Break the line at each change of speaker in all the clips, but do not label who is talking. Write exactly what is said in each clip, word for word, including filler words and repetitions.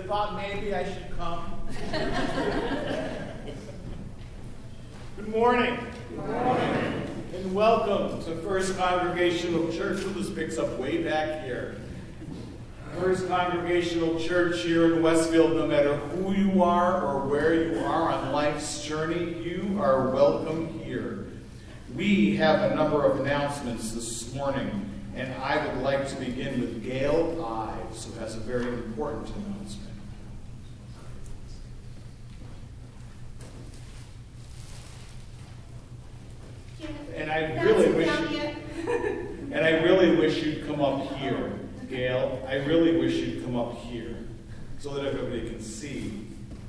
thought maybe I should come. Good morning.
Good morning.
And welcome to First Congregational Church. Well, this picks up way back here. First Congregational Church here in Westfield, no matter who you are or where you are on life's journey, you are welcome here. We have a number of announcements this morning, and I would like to begin with Gail Ives, who has a very important announcement. And I really wish you, and I really wish you'd come up here. Gail, I really wish you'd come up here so that everybody can see.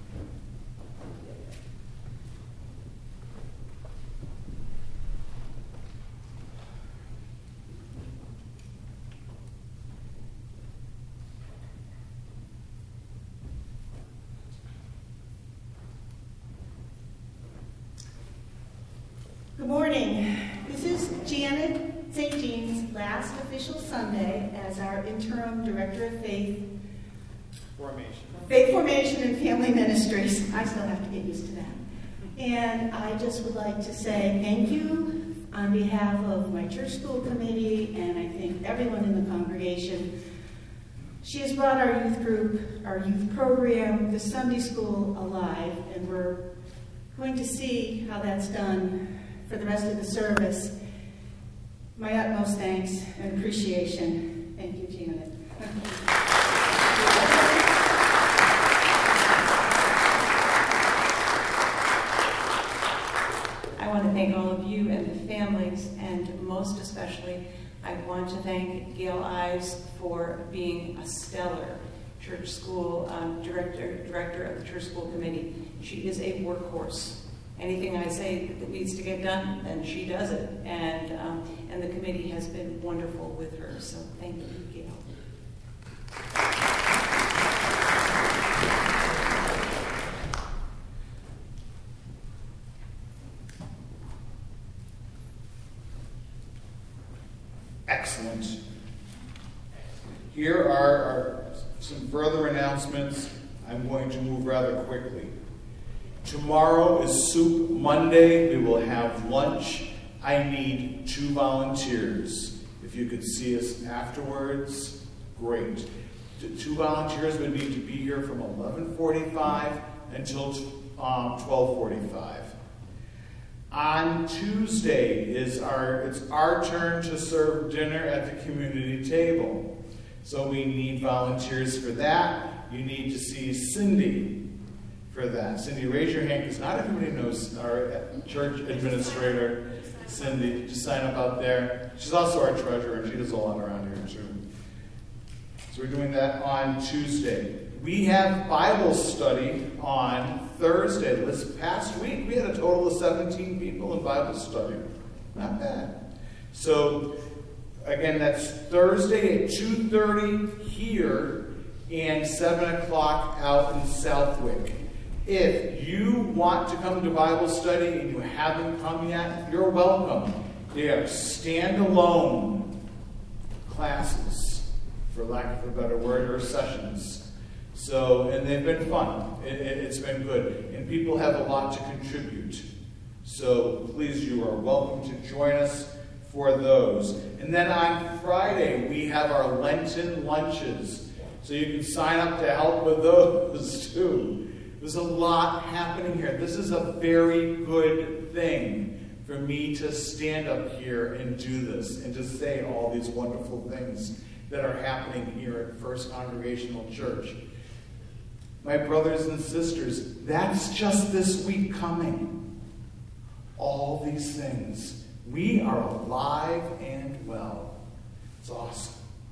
Good morning. This is Janet Saint Jean's last official Sunday as our interim Director of Faith
Formation.
Faith Formation and Family Ministries. I still have to get used to that. And I just would like to say thank you on behalf of my church school committee, and I think everyone in the congregation. She has brought our youth group, our youth program, the Sunday school alive, and we're going to see how that's done for the rest of the service. My utmost thanks and appreciation. Thank you, Janet.
I want to thank all of you and the families, and most especially, I want to thank Gail Ives for being a stellar church school um, director, director of the church school committee. She is a workhorse. Anything I say that needs to get done, then she does it. And um, and the committee has been wonderful with her. So thank you, Gail.
Excellent. Here are our, some further announcements. I'm going to move rather quickly. Tomorrow is Soup Monday. We will have lunch. I need two volunteers. If you could see us afterwards, great. The two volunteers would need to be here from eleven forty-five until um, twelve forty-five. On Tuesday is our it's our turn to serve dinner at the community table. So we need volunteers for that. You need to see Cindy for that. Cindy, raise your hand, because not everybody knows our church administrator, Cindy. Just sign up out there. She's also our treasurer, and she does a lot around here, too. So we're doing that on Tuesday. We have Bible study on Thursday. This past week, we had a total of seventeen people in Bible study. Not bad. So, again, that's Thursday at two thirty here and seven o'clock out in Southwick. If you want to come to Bible study and you haven't come yet, you're welcome. They are standalone classes, for lack of a better word, or sessions. So, and they've been fun. It, it, it's been good. And people have a lot to contribute. So please, you are welcome to join us for those. And then on Friday, we have our Lenten lunches. So you can sign up to help with those too. There's a lot happening here. This is a very good thing for me to stand up here and do this and to say all these wonderful things that are happening here at First Congregational Church. My brothers and sisters, that's just this week coming. All these things. We are alive and well. It's awesome.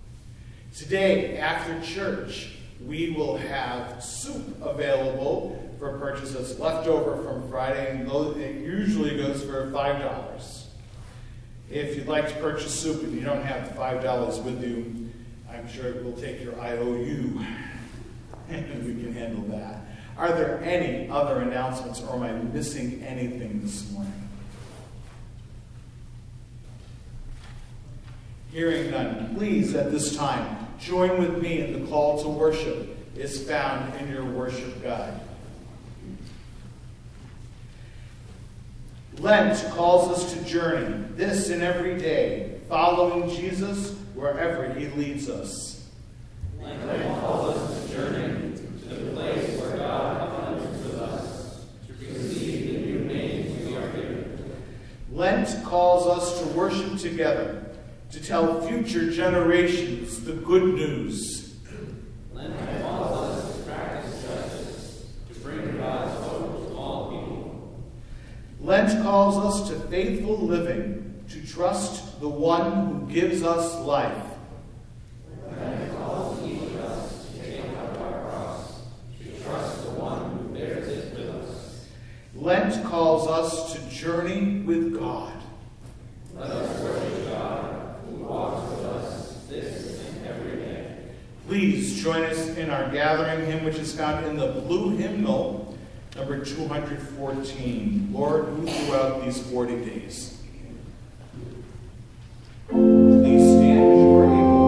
Today, after church, we will have soup available for purchase that's left over from Friday, and it usually goes for five dollars. If you'd like to purchase soup and you don't have the five dollars with you, I'm sure we'll take your I O U, and we can handle that. Are there any other announcements, or am I missing anything this morning? Hearing none, please at this time join with me in the call to worship is found in your worship guide. Lent calls us to journey this and every day, following Jesus wherever he leads us.
Lent calls us to journey to the place where God comes with us, to receive the new names we are given.
Lent calls us to worship together, to tell future generations the good news.
Lent calls us to practice justice, to bring God's hope to all people.
Lent calls us to faithful living, to trust the one who gives us life.
Lent calls each of us to take up our cross, to trust the one who bears it with us.
Lent calls us to journey with God.
Let us worship God who walks with us this and every day.
Please join us in our gathering hymn, which is found in the blue hymnal, number two hundred fourteen. Lord, who throughout these forty days. Please stand as you are able.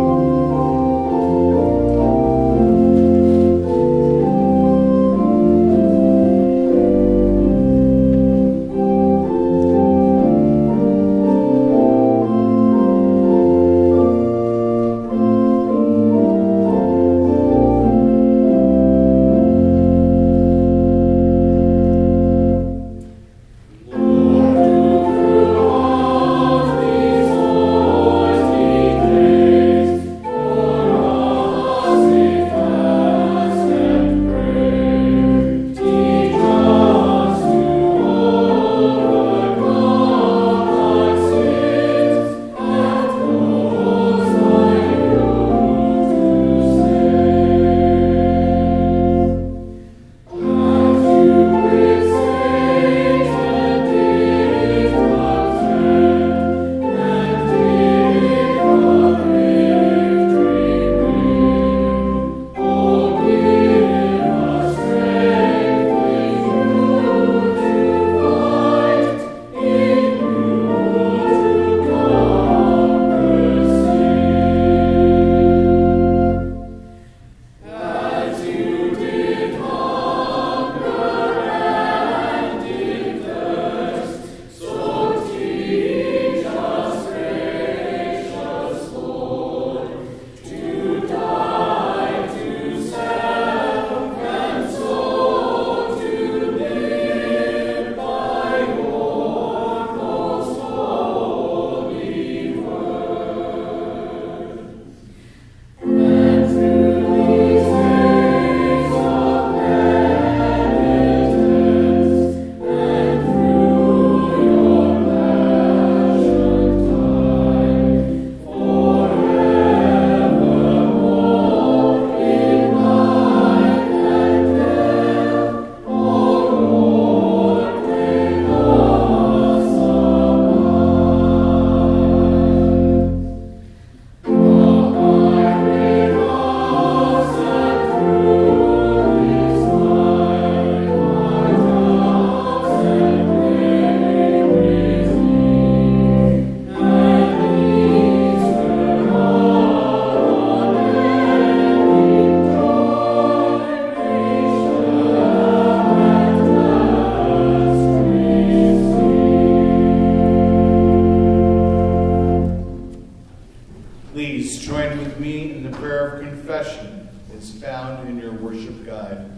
Please join with me in the prayer of confession. It's found in your worship guide.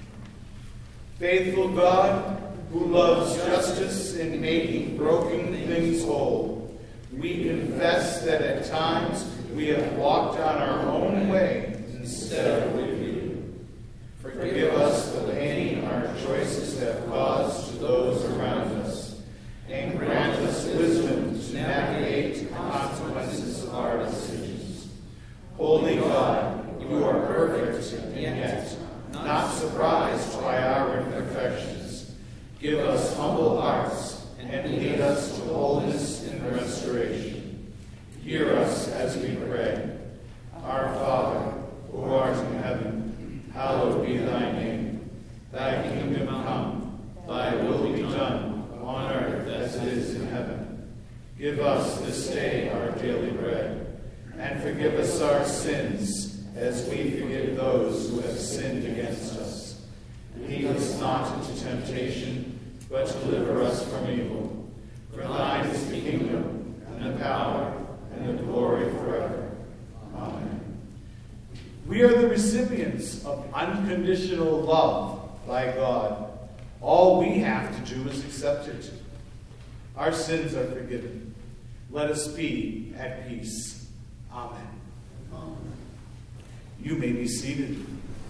Faithful God, who loves justice in making broken things whole, we confess that at times we have walked on our own way instead of with you. Forgive us the pain our choices have caused to those around us, and grant us wisdom to navigate the consequences of our decisions. Holy God, you are perfect, and yet not surprised by our imperfections. Give us humble hearts and lead us to wholeness and restoration. Hear us as we pray. Our Father, who art in heaven, hallowed be thy name. Thy kingdom come, thy will be done, on earth as it is in heaven. Give us this day our daily bread, and forgive us our sins, as we forgive those who have sinned against us. Lead us not into temptation, but deliver us from evil. For thine is the kingdom, and the power, and the glory forever. Amen. We are the recipients of unconditional love by God. All we have to do is accept it. Our sins are forgiven. Let us be at peace. Amen. Amen. You may be seated.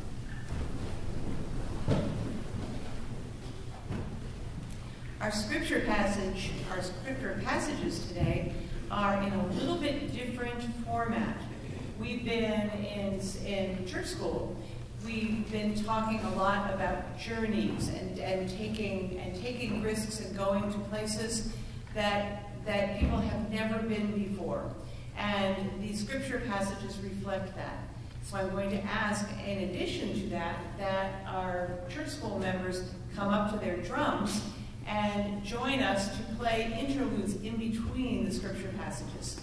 Our scripture passage, our scripture passages today are in a little bit different format. We've been in, in church school. We've been talking a lot about journeys and, and taking and taking risks and going to places that that people have never been before. And these scripture passages reflect that. So I'm going to ask, in addition to that, that our church school members come up to their drums and join us to play interludes in between the scripture passages.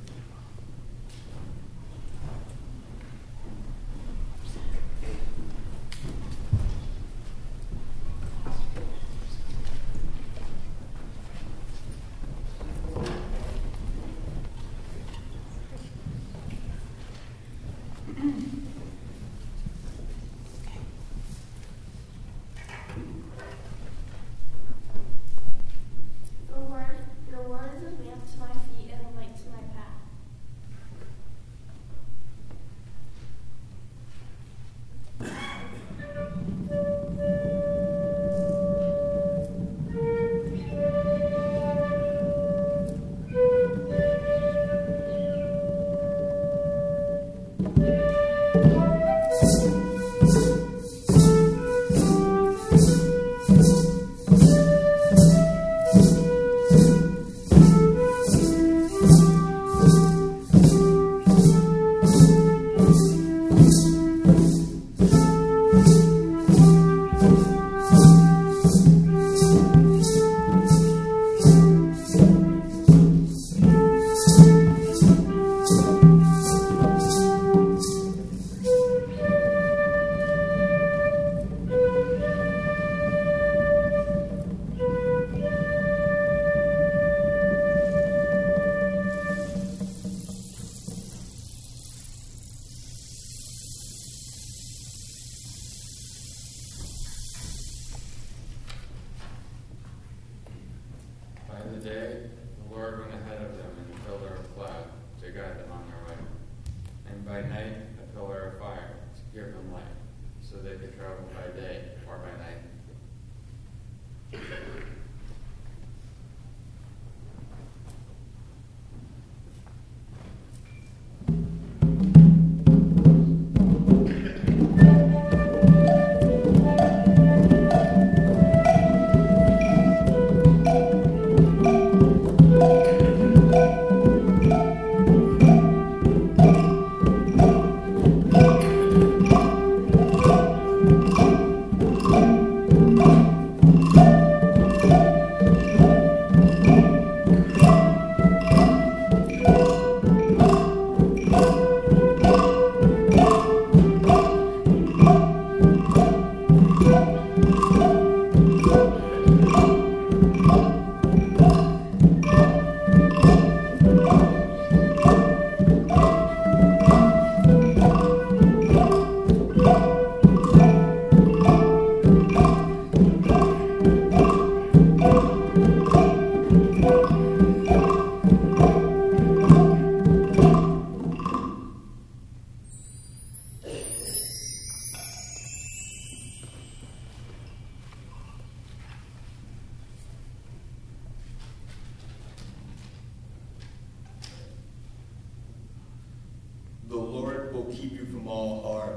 The Lord will keep you from all harm.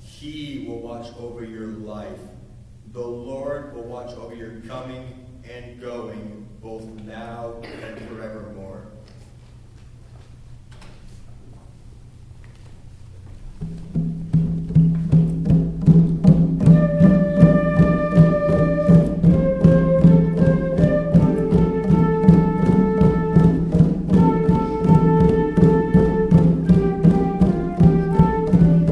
He will watch over your life. The Lord will watch over your coming and going, both now and forevermore.
Thank you.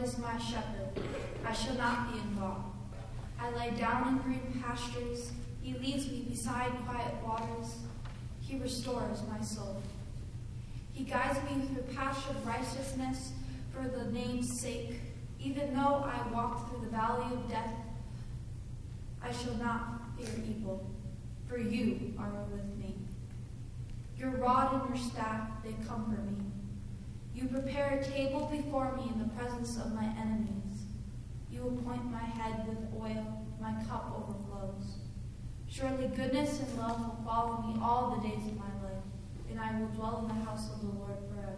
is my shepherd. I shall not be in want. I lie down in green pastures. He leads me beside quiet waters. He restores my soul. He guides me through paths of righteousness for the name's sake. Even though I walk through the valley of death, I shall not fear evil, for you are with me. Your rod and your staff, they comfort me. You prepare a table before me in the presence of my enemies. You appoint my head with oil, my cup overflows. Surely goodness and love will follow me all the days of my life, and I will dwell in the house of the Lord forever.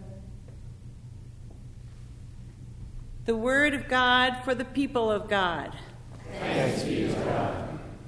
The word of God for the people of God.
Thanks be to God.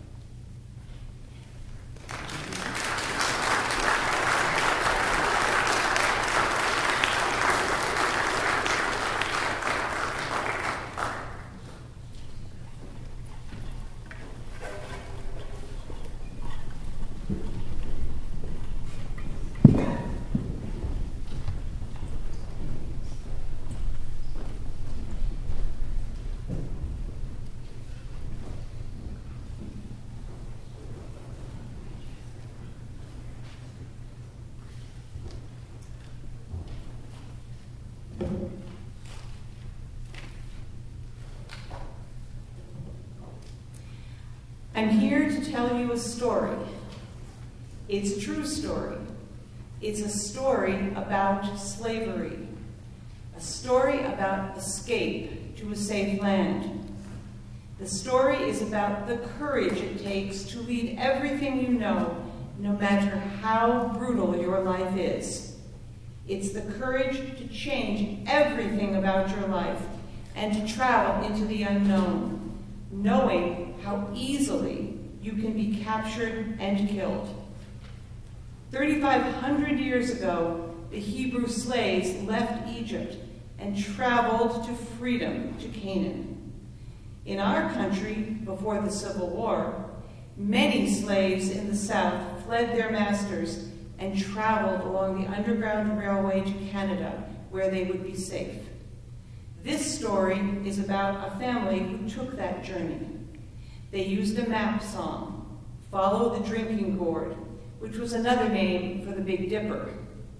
I'm here to tell you a story. It's a true story. It's a story about slavery, a story about escape to a safe land. The story is about the courage it takes to lead everything you know, no matter how brutal your life is. It's the courage to change everything about your life and to travel into the unknown, knowing how easily you can be captured and killed. thirty-five hundred years ago, the Hebrew slaves left Egypt and traveled to freedom, to Canaan. In our country, before the Civil War, many slaves in the South fled their masters and traveled along the Underground Railway to Canada, where they would be safe. This story is about a family who took that journey. They used a map song, Follow the Drinking Gourd, which was another name for the Big Dipper.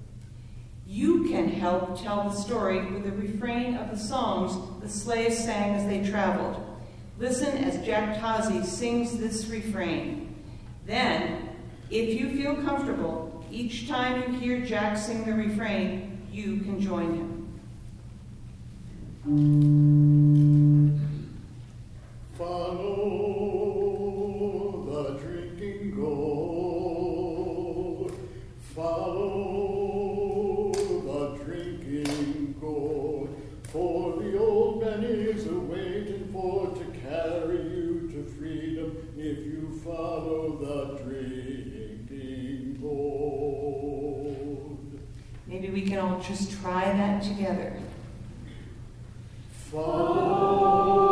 You can help tell the story with a refrain of the songs the slaves sang as they traveled. Listen as Jack Tozzi sings this refrain. Then, if you feel comfortable, each time you hear Jack sing the refrain, you can join him.
Follow the drinking gourd. Follow the drinking gourd. For the old man is a-waiting for to carry you to freedom if you follow the drinking gourd.
Maybe we can all just try that together.
Follow.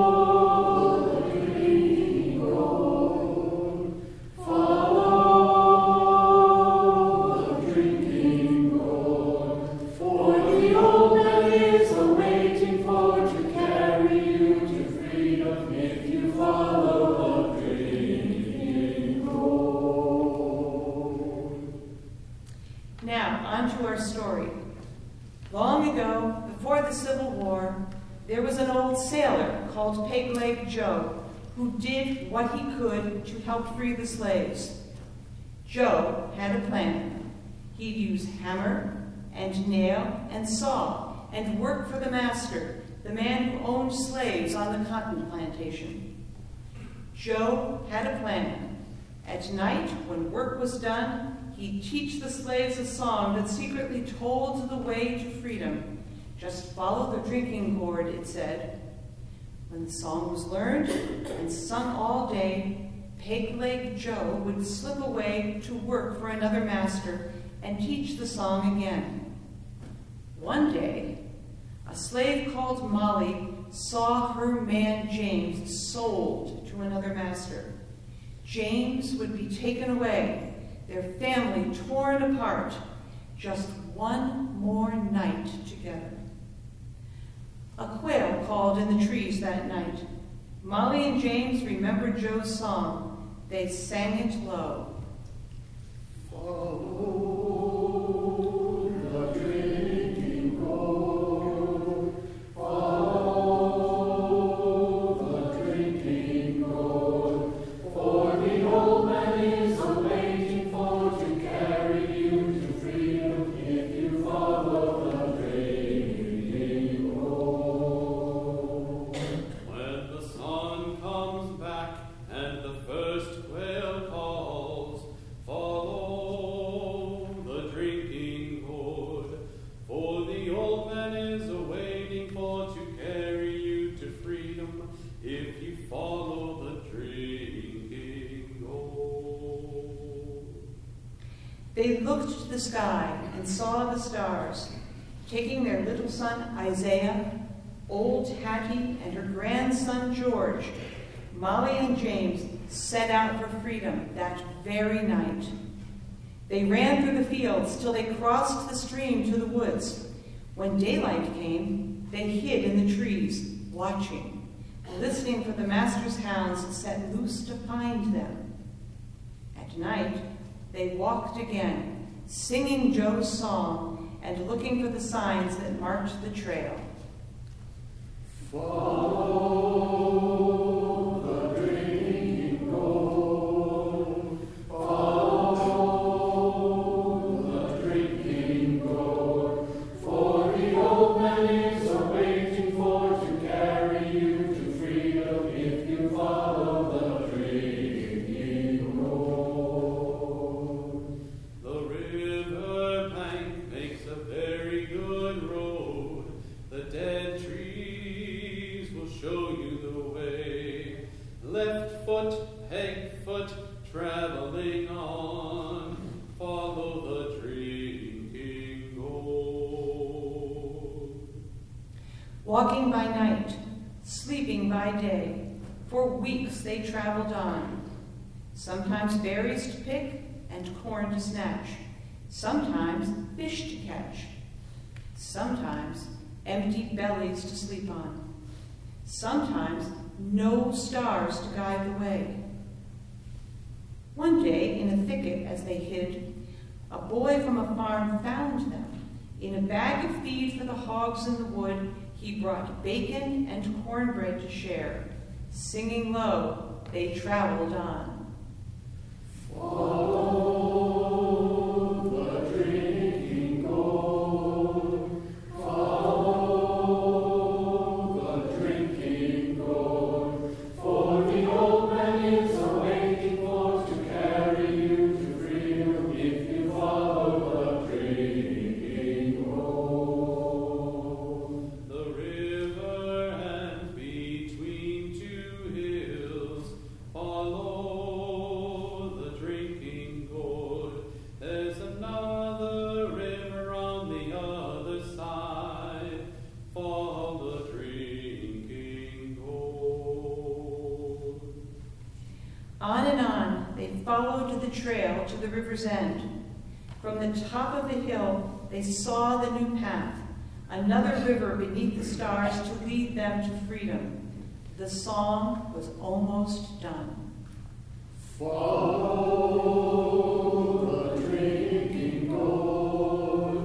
There was an old sailor called Peg-Leg Joe who did what he could to help free the slaves. Joe had a plan. He'd use hammer and nail and saw and work for the master, the man who owned slaves on the cotton plantation. Joe had a plan. At night, when work was done, he'd teach the slaves a song that secretly told the way to freedom. Just follow the drinking gourd, it said. When the song was learned and sung all day, Peg-Leg Joe would slip away to work for another master and teach the song again. One day, a slave called Molly saw her man James sold to another master. James would be taken away, their family torn apart, just one more night together. A quail called in the trees that night. Molly and James remembered Joe's song. They sang it low.
Follow the drinking gourd, follow the drinking gourd, for the old man is awaiting for to carry you to freedom if you follow the drinking gourd.
When the sun comes back and the first quail calls, follow the drinking gourd, for the old man is awaiting for to carry you to freedom if you follow the drinking gourd.
They looked to the sky and saw the stars, taking their little son Isaiah, old Hattie, and her grandson George. Molly and James set out for freedom that very night. They ran through the fields till they crossed the stream to the woods. When daylight came, they hid in the trees, watching, listening for the master's hounds set loose to find them. At night, they walked again, singing Joe's song and looking for the signs that marked the trail.
Follow the drinking gourd, follow the drinking gourd, for the old man is awaiting for to carry you to freedom if you follow the drinking gourd.
The river bank makes a very good road. The dead trees will show you the way. Left foot, peg foot, traveling on. Follow the drinking gourd.
Walking by night, sleeping by day, for weeks they traveled on. Sometimes berries to pick and corn to snatch. Sometimes fish to catch. Sometimes empty bellies to sleep on. Sometimes no stars to guide the way. One day, in a thicket as they hid, a boy from a farm found them. In a bag of feed for the hogs in the wood, he brought bacon and cornbread to share. Singing low, they traveled on.
Follow the drinking gourd, follow the drinking gourd, for the old man is awaiting for to carry you to freedom if you follow the drinking gourd.
The river and between two hills, follow the drinking gourd. There's another river on the other side. Follow the drinking gourd.
On and on, they followed the trail to the river's end. From the top of the hill, they saw the new path, another river beneath the stars to lead them to freedom. The song was almost done.
Follow the drinking gourd,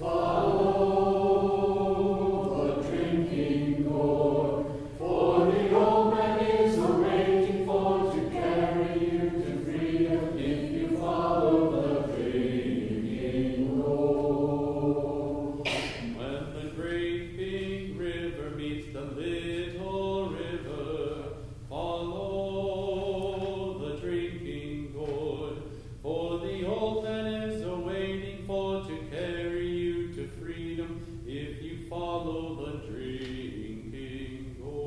follow the drinking gourd, for the old man is awaiting for to carry you to freedom if you follow the drinking gourd.
When the great big river meets the little river, follow the drinking gourd, for the old man is awaiting for to carry you to freedom if you follow the drinking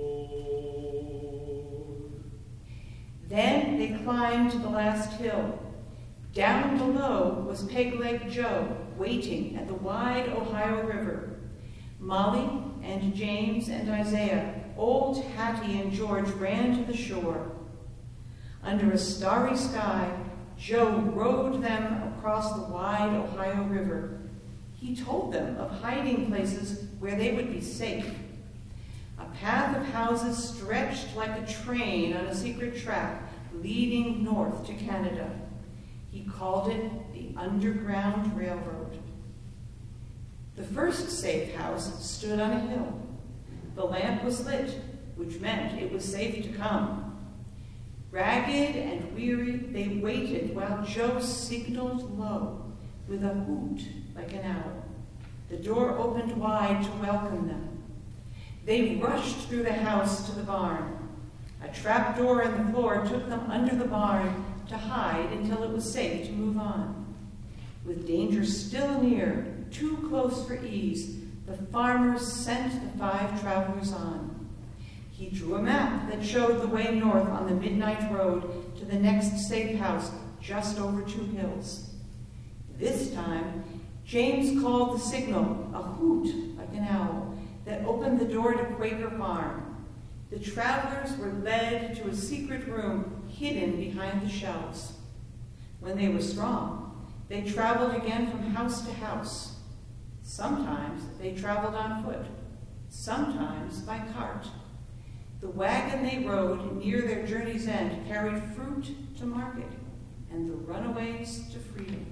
gourd.
Then they climbed to the last hill. Down below was Peg Leg Joe, waiting at the wide Ohio River. Molly and James and Isaiah, old Hattie and George ran to the shore. Under a starry sky, Joe rowed them across the wide Ohio River. He told them of hiding places where they would be safe. A path of houses stretched like a train on a secret track leading north to Canada. He called it the Underground Railroad. The first safe house stood on a hill. The lamp was lit, which meant it was safe to come. Ragged and weary, they waited while Joe signaled low with a hoot like an owl. The door opened wide to welcome them. They rushed through the house to the barn. A trap door in the floor took them under the barn to hide until it was safe to move on. With danger still near, too close for ease, the farmer sent the five travelers on. He drew a map that showed the way north on the midnight road to the next safe house just over two hills. This time, James called the signal, a hoot like an owl, that opened the door to Quaker Farm. The travelers were led to a secret room hidden behind the shelves. When they were strong, they traveled again from house to house. Sometimes they traveled on foot, sometimes by cart. The wagon they rode near their journey's end carried fruit to market and the runaways to freedom.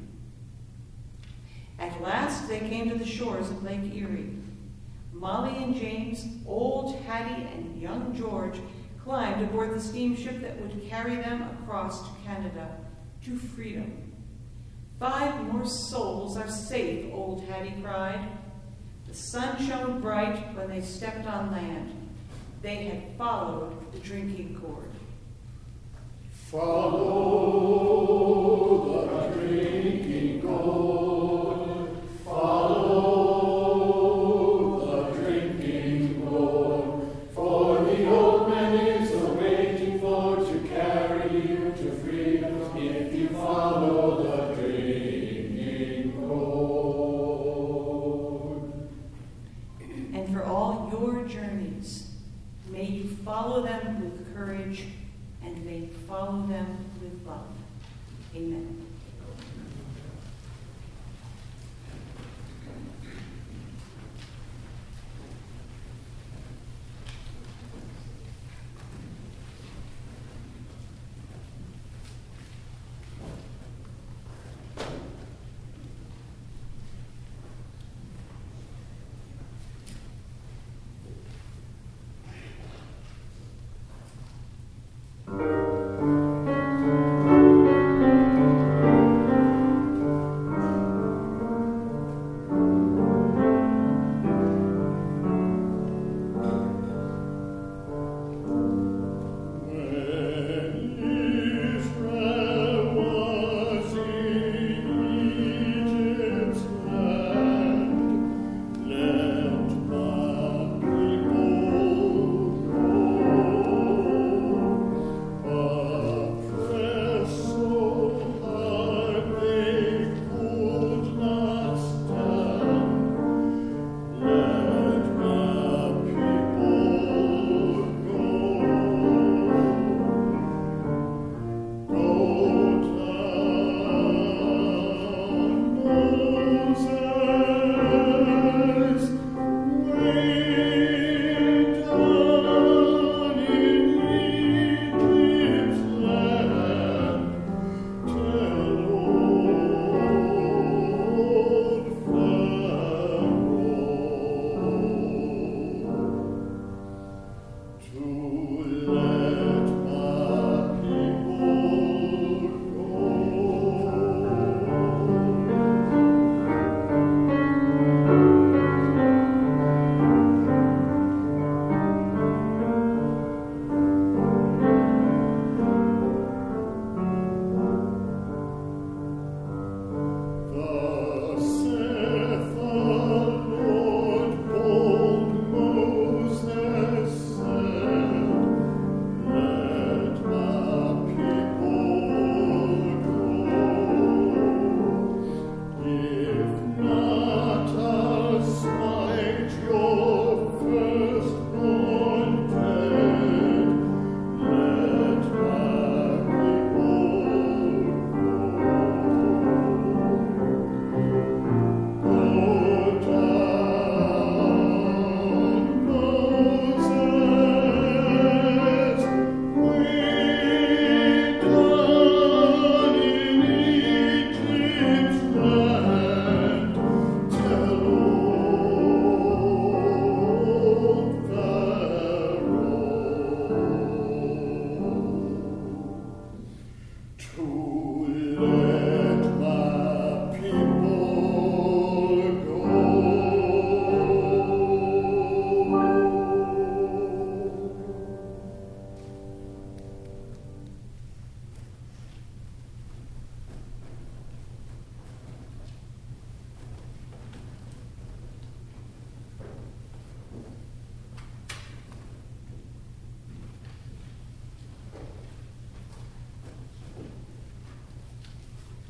At last they came to the shores of Lake Erie. Molly and James, old Hattie and young George climbed aboard the steamship that would carry them across to Canada, to freedom. Five more souls are safe, old Hattie cried. The sun shone bright when they stepped on land. They had followed the drinking cord.
Follow the drinking cord. Follow the drinking cord. For the old man is awaiting for to carry you to freedom if you follow the drinking cord.
And for all your journeys, may you follow them with courage, and may you follow them with love. Amen.
Thank you.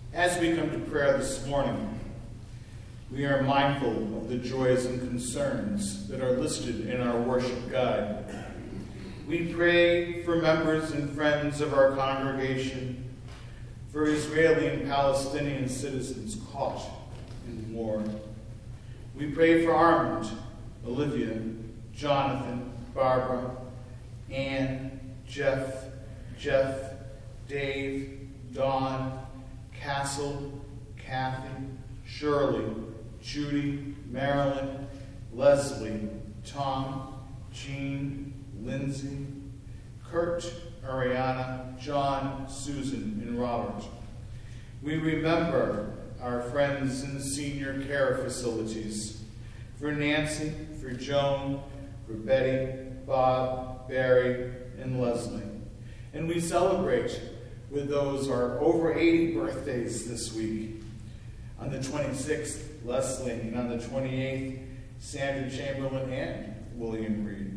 As we come to prayer this morning, we are mindful of the joys and concerns that are listed in our worship guide. We pray for members and friends of our congregation, for Israeli and Palestinian citizens caught in war. We pray for Armand, Olivia, Jonathan, Barbara, Ann, Jeff, Jeff, Dave, Dawn, Castle, Kathy, Shirley, Judy, Marilyn, Leslie, Tom, Jean, Lindsay, Kurt, Ariana, John, Susan, and Robert. We remember our friends in the senior care facilities, for Nancy, for Joan, for Betty, Bob, Barry, and Leslie. And we celebrate with those who are over eighty birthdays this week. On the twenty-sixth, Leslie, and on the twenty-eighth, Sandra Chamberlain and William Reed.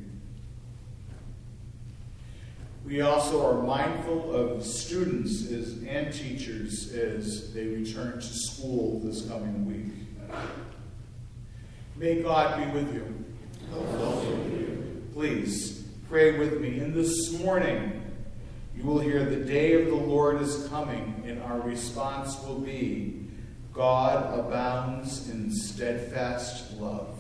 We also are mindful of students as, and teachers as they return to school this coming week. May God be with you. Also with you. Please pray with me. And this morning, you will hear the day of the Lord is coming, and our response will be, God abounds in steadfast love.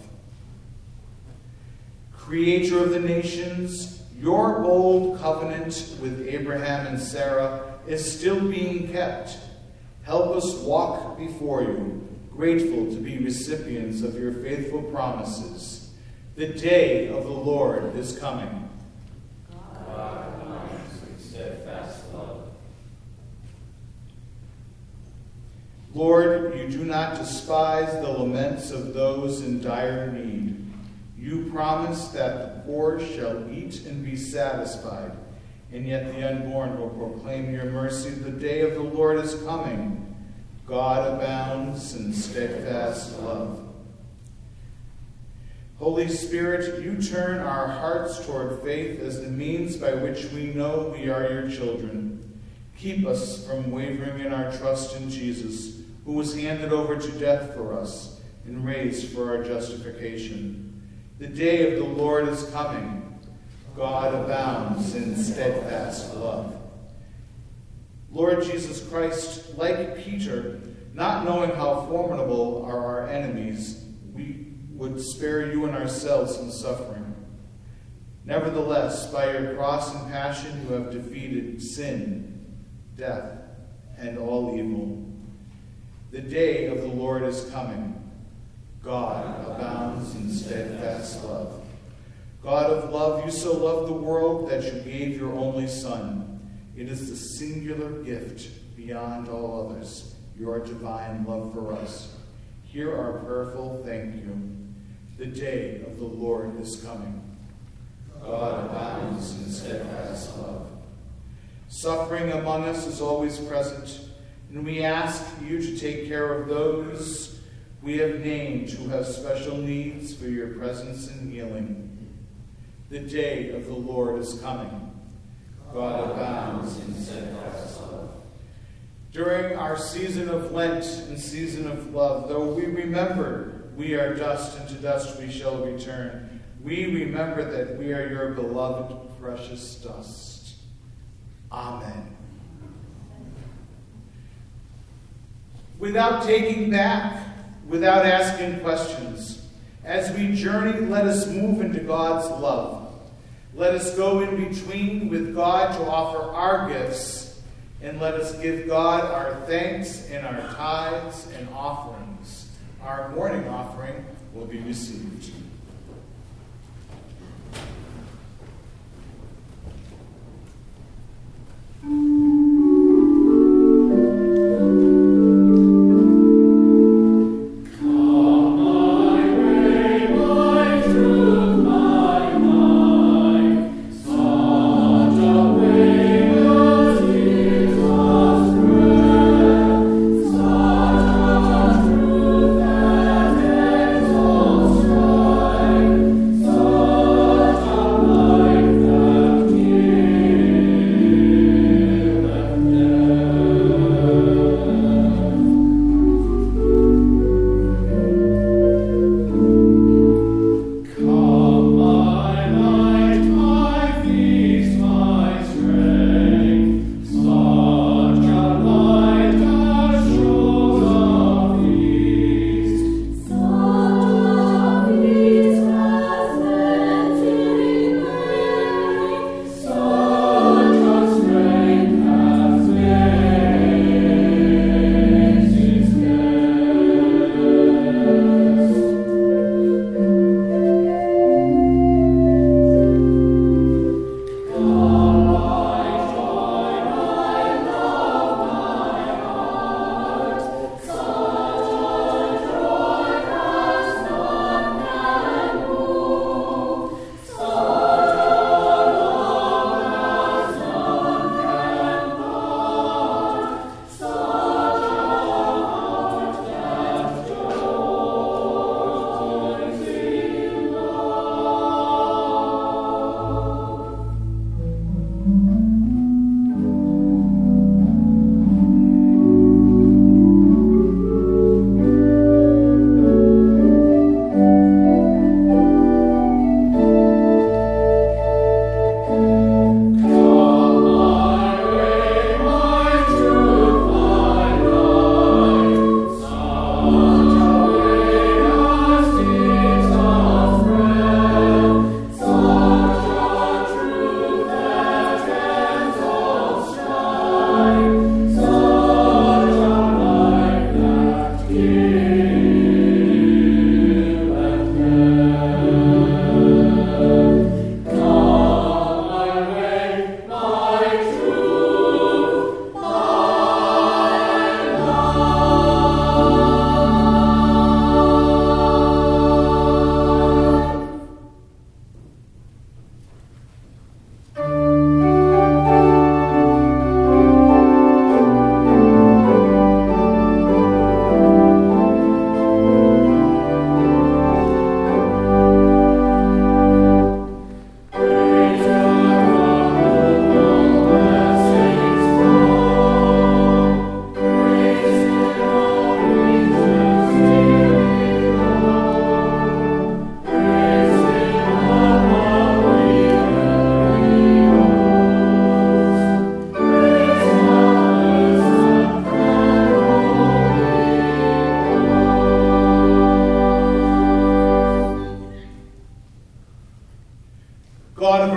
Creator of the nations, your old covenant with Abraham and Sarah is still being kept. Help us walk before you, grateful to be recipients of your faithful promises. The day of the Lord is coming.
God abounds in steadfast love.
Lord, you do not despise the laments of those in dire need. You promise that the poor shall eat and be satisfied, and yet the unborn will proclaim your mercy. The day of the Lord is coming. God abounds in steadfast love. Holy Spirit, you turn our hearts toward faith as the means by which we know we are your children. Keep us from wavering in our trust in Jesus, who was handed over to death for us and raised for our justification. The day of the Lord is coming. God abounds in steadfast love. Lord Jesus Christ, like Peter, not knowing how formidable are our enemies, we would spare you and ourselves some suffering. Nevertheless, by your cross and passion, you have defeated sin, death, and all evil. The day of the Lord is coming. God abounds in steadfast love. God of love, you so loved the world that you gave your only Son. It is the singular gift beyond all others, your divine love for us. Hear our prayerful thank you. The day of the Lord is coming. God abounds in steadfast love. Suffering among us is always present, and we ask you to take care of those we have named who have special needs for your presence and healing. The day of the Lord is coming. God abounds in steadfast love. During our season of Lent and season of love, though we remember we are dust, and to dust we shall return, we remember that we are your beloved, precious dust. Amen. Without taking back, without asking questions, as we journey, let us move into God's love. Let us go in between with God to offer our gifts, and let us give God our thanks and our tithes and offerings. Our morning offering will be received.
Joy.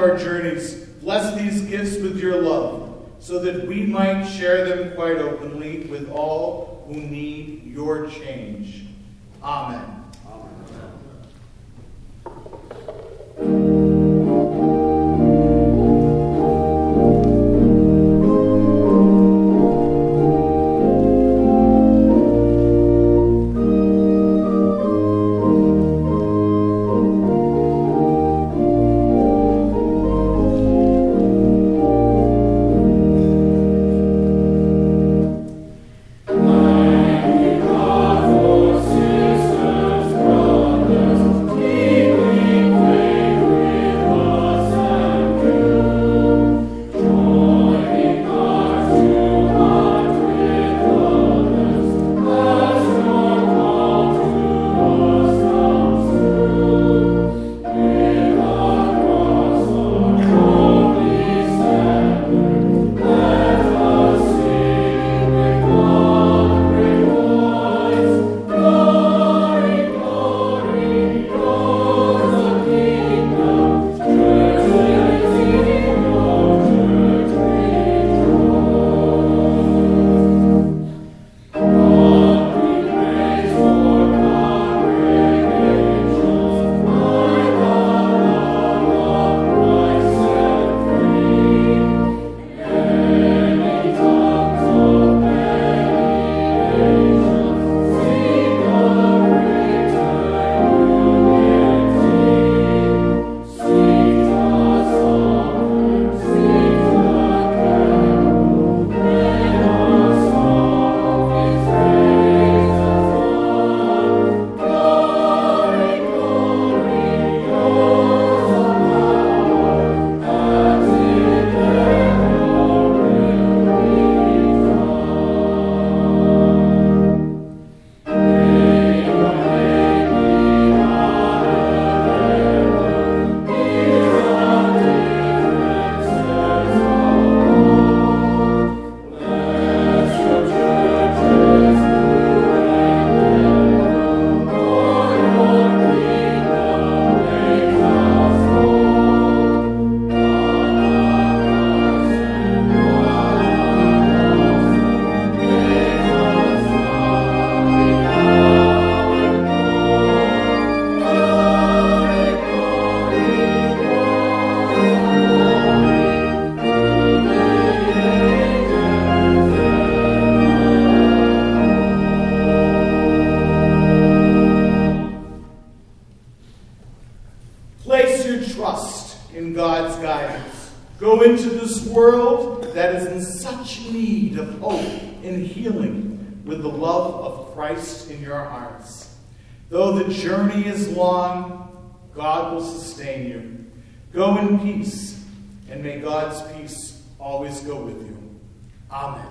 our journeys, bless these gifts with your love, so that we might share them quite openly with all who need your change. Amen. Go into this world that is in such need of hope and healing with the love of Christ in your hearts. Though the journey is long, God will sustain you. Go in peace, and may God's peace always go with you. Amen.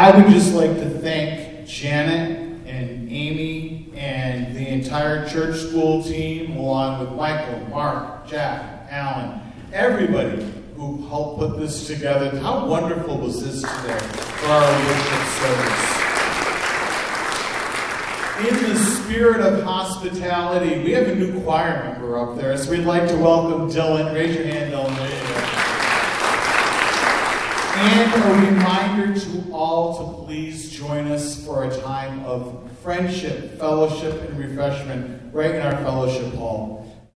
I would just like to thank Janet and Amy and the entire church school team, along with Michael, Mark, Jack, Alan, everybody who helped put this together. How wonderful was this today for our worship service? In the spirit of hospitality, we have a new choir member up there, so we'd like to welcome Dylan. Raise your hand, Dylan. There you go. And a reminder to all to please join us for a time of friendship, fellowship, and refreshment right in our fellowship hall.